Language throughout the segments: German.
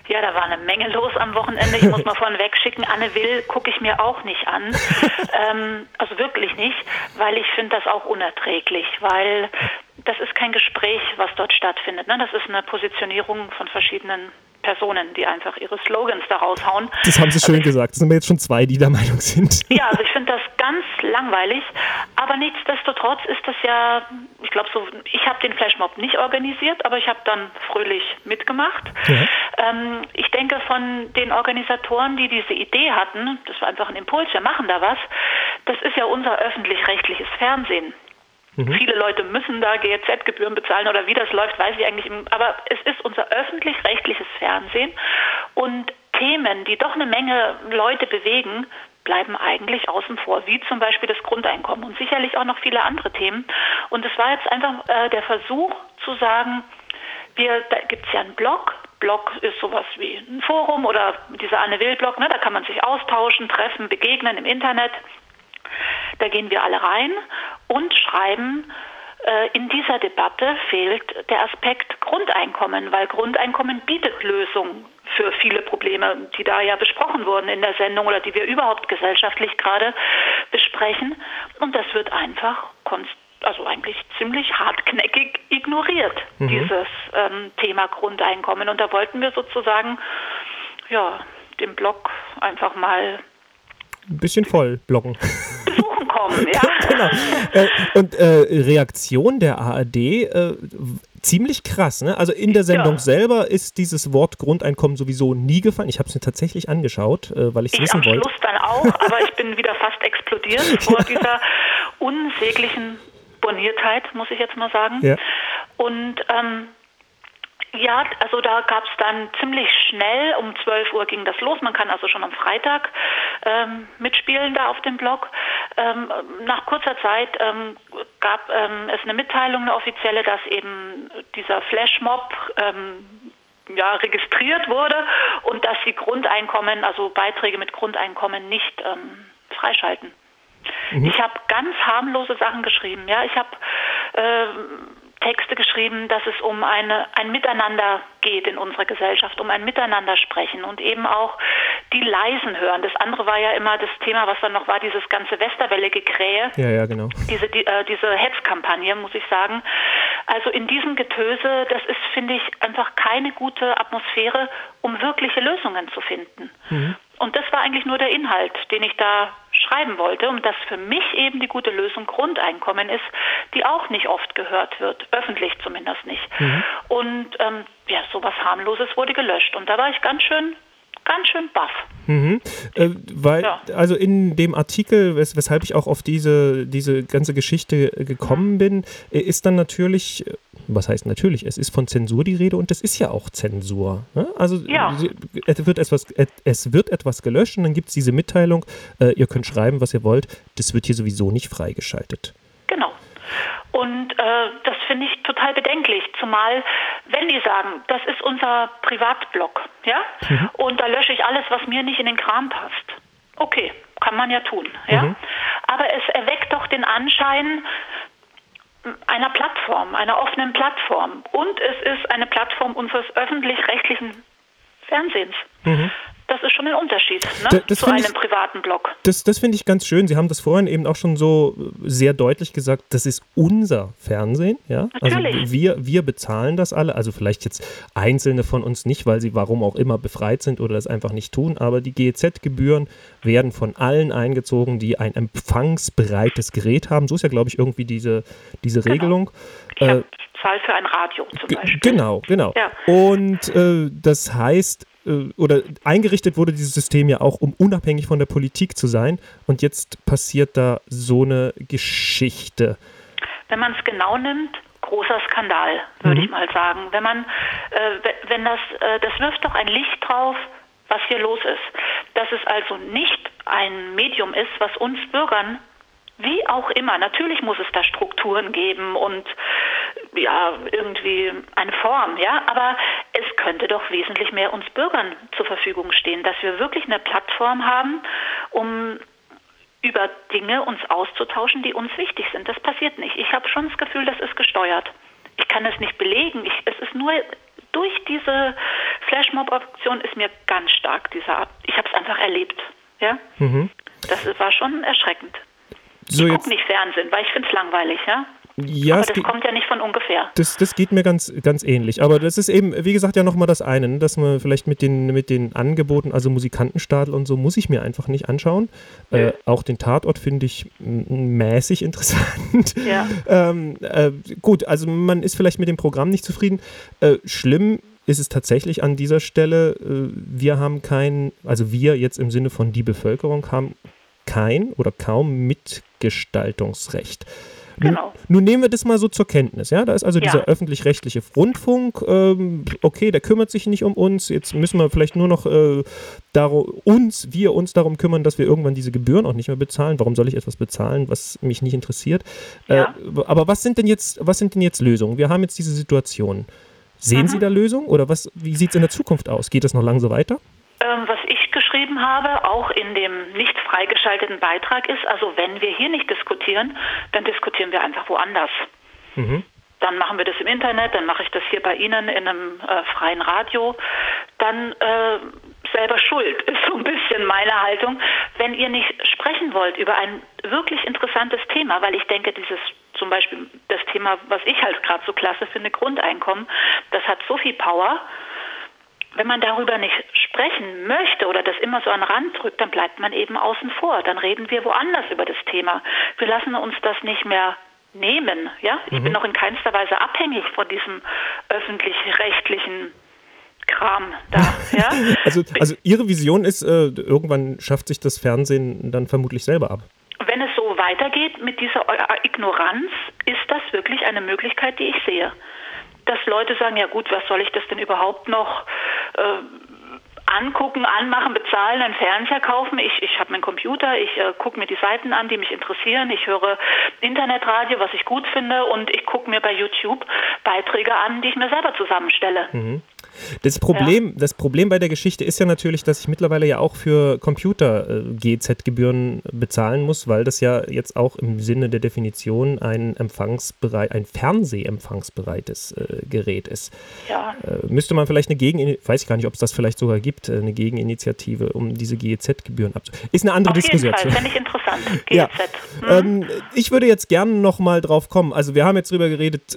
Ja, da war eine Menge los am Wochenende. Ich muss mal vorneweg schicken, Anne Will gucke ich mir auch nicht an. Also wirklich nicht, weil ich finde das auch unerträglich, weil das ist kein Gespräch, was dort stattfindet. Ne? Das ist eine Positionierung von verschiedenen Personen, die einfach ihre Slogans da raushauen. Das haben Sie schön gesagt. Das sind wir jetzt schon 2, die der Meinung sind. Ja, also ich finde das ganz langweilig, aber nichtsdestotrotz ist das ja, ich glaube so, ich habe den Flashmob nicht organisiert, aber ich habe dann fröhlich mitgemacht. Ja. Ich denke, von den Organisatoren, die diese Idee hatten, das war einfach ein Impuls, wir machen da was, das ist ja unser öffentlich-rechtliches Fernsehen. Viele Leute müssen da GEZ-Gebühren bezahlen oder wie das läuft, weiß ich eigentlich. Aber es ist unser öffentlich-rechtliches Fernsehen und Themen, die doch eine Menge Leute bewegen, bleiben eigentlich außen vor, wie zum Beispiel das Grundeinkommen und sicherlich auch noch viele andere Themen. Und es war jetzt einfach der Versuch zu sagen, da gibt es ja einen Blog. Blog ist sowas wie ein Forum oder dieser Anne-Will-Blog, ne? Da kann man sich austauschen, treffen, begegnen im Internet. Da gehen wir alle rein und schreiben, in dieser Debatte fehlt der Aspekt Grundeinkommen, weil Grundeinkommen bietet Lösungen für viele Probleme, die da ja besprochen wurden in der Sendung oder die wir überhaupt gesellschaftlich gerade besprechen. Und das wird einfach eigentlich ziemlich hartknäckig ignoriert, dieses Thema Grundeinkommen. Und da wollten wir sozusagen den Blog einfach mal ein bisschen voll blocken. Besuchen kommen, ja. Genau. Und Reaktion der ARD, ziemlich krass, ne? Also in der Sendung selber ist dieses Wort Grundeinkommen sowieso nie gefallen. Ich habe es mir tatsächlich angeschaut, weil ich es wissen wollte. Ich am Schluss dann auch, aber ich bin wieder fast explodiert vor dieser unsäglichen Borniertheit, muss ich jetzt mal sagen. Ja. Und also da gab es dann ziemlich schnell, um 12 Uhr ging das los. Man kann also schon am Freitag mitspielen da auf dem Blog. Nach kurzer Zeit gab es eine Mitteilung, eine offizielle, dass eben dieser Flashmob registriert wurde und dass sie Grundeinkommen, also Beiträge mit Grundeinkommen nicht freischalten. Ich habe ganz harmlose Sachen geschrieben. Ja, ich habe Texte geschrieben, dass es um ein Miteinander geht in unserer Gesellschaft, um ein Miteinander sprechen und eben auch die Leisen hören. Das andere war ja immer das Thema, was dann noch war, dieses ganze Westerwelle-Gekrähe. Ja, genau. Diese Hetzkampagne, muss ich sagen. Also in diesem Getöse, das ist, finde ich, einfach keine gute Atmosphäre, um wirkliche Lösungen zu finden. Und das war eigentlich nur der Inhalt, den ich da schreiben wollte und dass für mich eben die gute Lösung Grundeinkommen ist, die auch nicht oft gehört wird, öffentlich zumindest nicht. Und sowas Harmloses wurde gelöscht und da war ich ganz schön baff. Also in dem Artikel, weshalb ich auch auf diese ganze Geschichte gekommen bin, ist dann natürlich, was heißt natürlich, es ist von Zensur die Rede und das ist ja auch Zensur. Ne? Also es wird etwas gelöscht und dann gibt es diese Mitteilung, ihr könnt schreiben, was ihr wollt, das wird hier sowieso nicht freigeschaltet. Genau. Und das finde ich total bedenklich, zumal wenn die sagen, das ist unser Privatblog, ja, und da lösche ich alles, was mir nicht in den Kram passt. Okay, kann man ja tun, ja. Aber es erweckt doch den Anschein einer Plattform, einer offenen Plattform. Und es ist eine Plattform unseres öffentlich-rechtlichen Fernsehens. Das ist schon ein Unterschied zu einem privaten Blog. Das finde ich ganz schön. Sie haben das vorhin eben auch schon so sehr deutlich gesagt, das ist unser Fernsehen. Ja? Natürlich. Also wir bezahlen das alle. Also vielleicht jetzt Einzelne von uns nicht, weil sie warum auch immer befreit sind oder das einfach nicht tun. Aber die GEZ-Gebühren werden von allen eingezogen, die ein empfangsbereites Gerät haben. So ist ja, glaube ich, irgendwie diese Regelung. Ich habe Zahl für ein Radio zum Beispiel. Genau. Ja. Und das heißt, oder eingerichtet wurde dieses System ja auch, um unabhängig von der Politik zu sein. Und jetzt passiert da so eine Geschichte. Wenn man es genau nimmt, großer Skandal, würde ich mal sagen. Wenn das wirft doch ein Licht drauf, was hier los ist. Dass es also nicht ein Medium ist, was uns Bürgern, wie auch immer, natürlich muss es da Strukturen geben und irgendwie eine Form, aber es könnte doch wesentlich mehr uns Bürgern zur Verfügung stehen, dass wir wirklich eine Plattform haben, um über Dinge uns auszutauschen, die uns wichtig sind. Das passiert nicht. Ich habe schon das Gefühl, das ist gesteuert. Ich kann es nicht belegen. Es ist nur durch diese Flashmob-Aktion ist mir ganz stark ich habe es einfach erlebt. Ja? Das war schon erschreckend. So, ich gucke nicht Fernsehen, weil ich finde es langweilig, ja. Ja, aber das kommt ja nicht von ungefähr. Das geht mir ganz ähnlich. Aber das ist eben, wie gesagt, ja nochmal das eine, ne? Dass man vielleicht mit den Angeboten, also Musikantenstadel und so, muss ich mir einfach nicht anschauen. Auch den Tatort finde ich mäßig interessant. Ja. Gut, also man ist vielleicht mit dem Programm nicht zufrieden. Schlimm ist es tatsächlich an dieser Stelle, wir jetzt im Sinne von die Bevölkerung haben kein oder kaum Mitgestaltungsrecht. Genau. Nun nehmen wir das mal so zur Kenntnis. Ja? Da ist also dieser öffentlich-rechtliche Rundfunk, okay, der kümmert sich nicht um uns. Jetzt müssen wir vielleicht nur noch uns darum kümmern, dass wir irgendwann diese Gebühren auch nicht mehr bezahlen. Warum soll ich etwas bezahlen, was mich nicht interessiert? Ja. Aber was sind denn jetzt Lösungen? Wir haben jetzt diese Situation. Sehen Sie da Lösungen oder wie sieht es in der Zukunft aus? Geht das noch lange so weiter? Was ich geschrieben habe, auch in dem nicht freigeschalteten Beitrag ist, also wenn wir hier nicht diskutieren, dann diskutieren wir einfach woanders. Dann machen wir das im Internet, dann mache ich das hier bei Ihnen in einem freien Radio. Dann selber schuld ist so ein bisschen meine Haltung. Wenn ihr nicht sprechen wollt über ein wirklich interessantes Thema, weil ich denke, zum Beispiel das Thema, was ich halt gerade so klasse finde, Grundeinkommen, das hat so viel Power. Wenn man darüber nicht sprechen möchte oder das immer so an den Rand drückt, dann bleibt man eben außen vor. Dann reden wir woanders über das Thema. Wir lassen uns das nicht mehr nehmen. Ja? Ich bin noch in keinster Weise abhängig von diesem öffentlich-rechtlichen Kram da. Ja? Also Ihre Vision ist, irgendwann schafft sich das Fernsehen dann vermutlich selber ab. Wenn es so weitergeht mit dieser Ignoranz, ist das wirklich eine Möglichkeit, die ich sehe. Dass Leute sagen, ja gut, was soll ich das denn überhaupt noch angucken, anmachen, bezahlen, einen Fernseher kaufen? Ich habe meinen Computer, ich gucke mir die Seiten an, die mich interessieren, ich höre Internetradio, was ich gut finde und ich gucke mir bei YouTube Beiträge an, die ich mir selber zusammenstelle. Das Problem bei der Geschichte ist ja natürlich, dass ich mittlerweile ja auch für Computer GEZ-Gebühren bezahlen muss, weil das ja jetzt auch im Sinne der Definition ein fernsehempfangsbereites Gerät ist. Ja. Müsste man vielleicht weiß ich gar nicht, ob es das vielleicht sogar gibt, eine Gegeninitiative, um diese GEZ-Gebühren abzuschließen. Ist eine andere Diskussion. Auf jeden Fall, fände ich interessant, GEZ. Ja. Ich würde jetzt gerne noch mal drauf kommen. Also wir haben jetzt drüber geredet,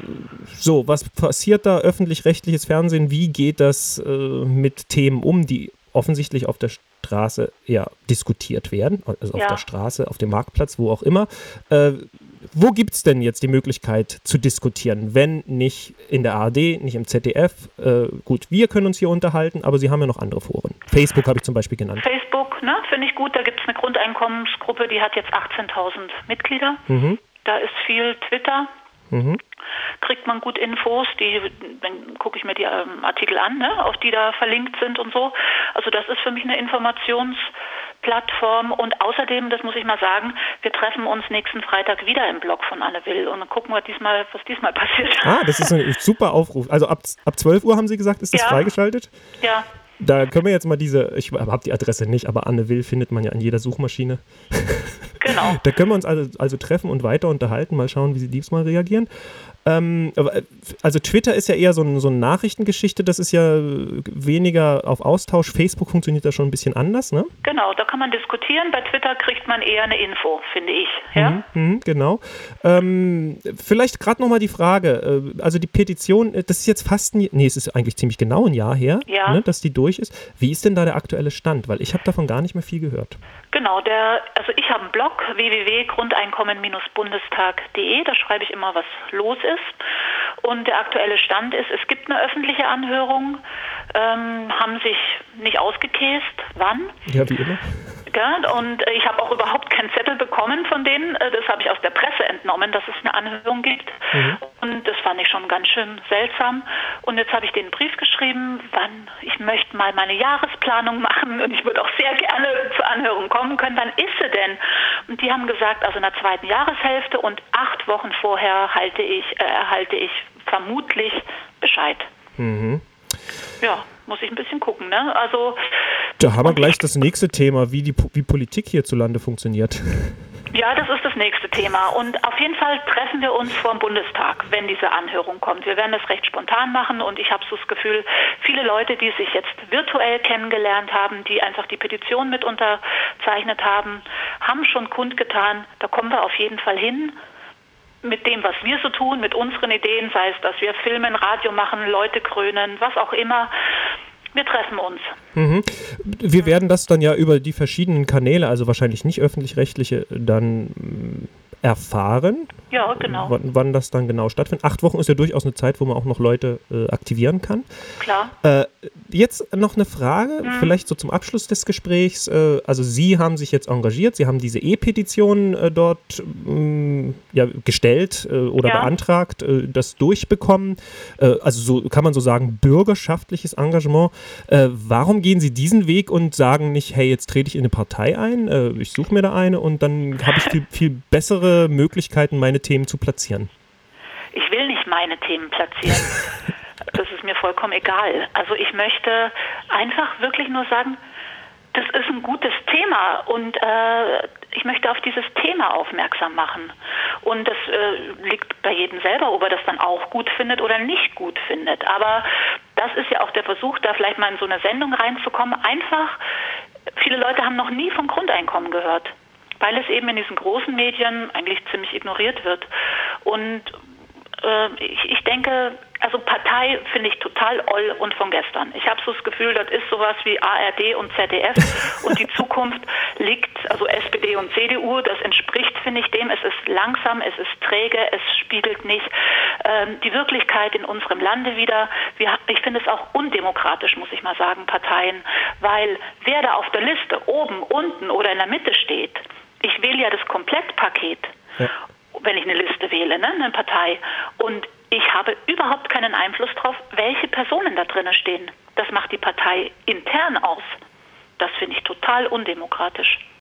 was passiert da, öffentlich-rechtliches Fernsehen, wie geht das mit Themen um, die offensichtlich auf der Straße diskutiert werden, also auf der Straße, auf dem Marktplatz, wo auch immer. Wo gibt es denn jetzt die Möglichkeit zu diskutieren, wenn nicht in der ARD, nicht im ZDF? Gut, wir können uns hier unterhalten, aber Sie haben ja noch andere Foren. Facebook habe ich zum Beispiel genannt. Facebook, finde ich gut, da gibt es eine Grundeinkommensgruppe, die hat jetzt 18.000 Mitglieder. Da ist viel Twitter. Kriegt man gut Infos, dann gucke ich mir die Artikel an, auf die da verlinkt sind und so. Also das ist für mich eine Informationsplattform und außerdem, das muss ich mal sagen, wir treffen uns nächsten Freitag wieder im Blog von Anne Will und dann gucken wir was diesmal passiert. Das ist ein super Aufruf. Also ab 12 Uhr haben Sie gesagt, ist das freigeschaltet? Ja. Da können wir jetzt mal ich habe die Adresse nicht, aber Anne Will findet man ja an jeder Suchmaschine. Genau. Da können wir uns also treffen und weiter unterhalten, mal schauen, wie Sie diesmal reagieren. Also Twitter ist ja eher so eine Nachrichtengeschichte, das ist ja weniger auf Austausch. Facebook funktioniert da schon ein bisschen anders, ne? Genau, da kann man diskutieren. Bei Twitter kriegt man eher eine Info, finde ich. Ja? Genau. Vielleicht gerade nochmal die Frage, also die Petition, das ist jetzt es ist eigentlich ziemlich genau ein Jahr her, ne, dass die durch ist. Wie ist denn da der aktuelle Stand? Weil ich habe davon gar nicht mehr viel gehört. Genau, also ich habe einen Blog, www.grundeinkommen-bundestag.de, da schreibe ich immer, was los ist. Und der aktuelle Stand ist, es gibt eine öffentliche Anhörung, haben sich nicht ausgekäst, wann? Ja, wie immer. Ja, und ich habe auch überhaupt keinen Zettel bekommen von denen. Das habe ich aus der Presse entnommen, dass es eine Anhörung gibt. Und das fand ich schon ganz schön seltsam. Und jetzt habe ich denen einen Brief geschrieben, ich möchte mal meine Jahresplanung machen und ich würde auch sehr gerne zur Anhörung kommen können. Wann ist sie denn? Und die haben gesagt, also in der zweiten Jahreshälfte und 8 Wochen vorher erhalte ich vermutlich Bescheid. Ja, muss ich ein bisschen gucken, ne? Also da haben wir gleich das nächste Thema, wie Politik hierzulande funktioniert. Ja, das ist das nächste Thema. Und auf jeden Fall treffen wir uns vor dem Bundestag, wenn diese Anhörung kommt. Wir werden das recht spontan machen und ich habe so das Gefühl, viele Leute, die sich jetzt virtuell kennengelernt haben, die einfach die Petition mit unterzeichnet haben, haben schon kundgetan, da kommen wir auf jeden Fall hin. Mit dem, was wir so tun, mit unseren Ideen, sei es, dass wir filmen, Radio machen, Leute krönen, was auch immer. Wir treffen uns. Mhm. Wir werden das dann ja über die verschiedenen Kanäle, also wahrscheinlich nicht öffentlich-rechtliche, dann erfahren. Ja, genau. Wann das dann genau stattfindet. 8 Wochen ist ja durchaus eine Zeit, wo man auch noch Leute aktivieren kann. Klar. Jetzt noch eine Frage, vielleicht so zum Abschluss des Gesprächs. Also Sie haben sich jetzt engagiert, Sie haben diese E-Petition dort gestellt oder beantragt, das durchbekommen. Also so kann man so sagen, bürgerschaftliches Engagement. Warum gehen Sie diesen Weg und sagen nicht, hey, jetzt trete ich in eine Partei ein, ich suche mir da eine und dann habe ich viel bessere Möglichkeiten, meine Themen zu platzieren? Ich will nicht meine Themen platzieren. Das ist mir vollkommen egal. Also ich möchte einfach wirklich nur sagen, das ist ein gutes Thema und ich möchte auf dieses Thema aufmerksam machen. Und das liegt bei jedem selber, ob er das dann auch gut findet oder nicht gut findet. Aber das ist ja auch der Versuch, da vielleicht mal in so eine Sendung reinzukommen. Einfach, viele Leute haben noch nie vom Grundeinkommen gehört, weil es eben in diesen großen Medien eigentlich ziemlich ignoriert wird. Und ich denke, also Partei finde ich total oll und von gestern. Ich habe so das Gefühl, das ist sowas wie ARD und ZDF und die Zukunft liegt, also SPD und CDU, das entspricht, finde ich, dem. Es ist langsam, es ist träge, es spiegelt nicht die Wirklichkeit in unserem Lande wider. Ich finde es auch undemokratisch, muss ich mal sagen, Parteien, weil wer da auf der Liste oben, unten oder in der Mitte steht, ich wähle ja das Komplettpaket. Ja. Wenn ich eine Liste wähle, eine Partei. Und ich habe überhaupt keinen Einfluss drauf, welche Personen da drin stehen. Das macht die Partei intern aus. Das finde ich total undemokratisch.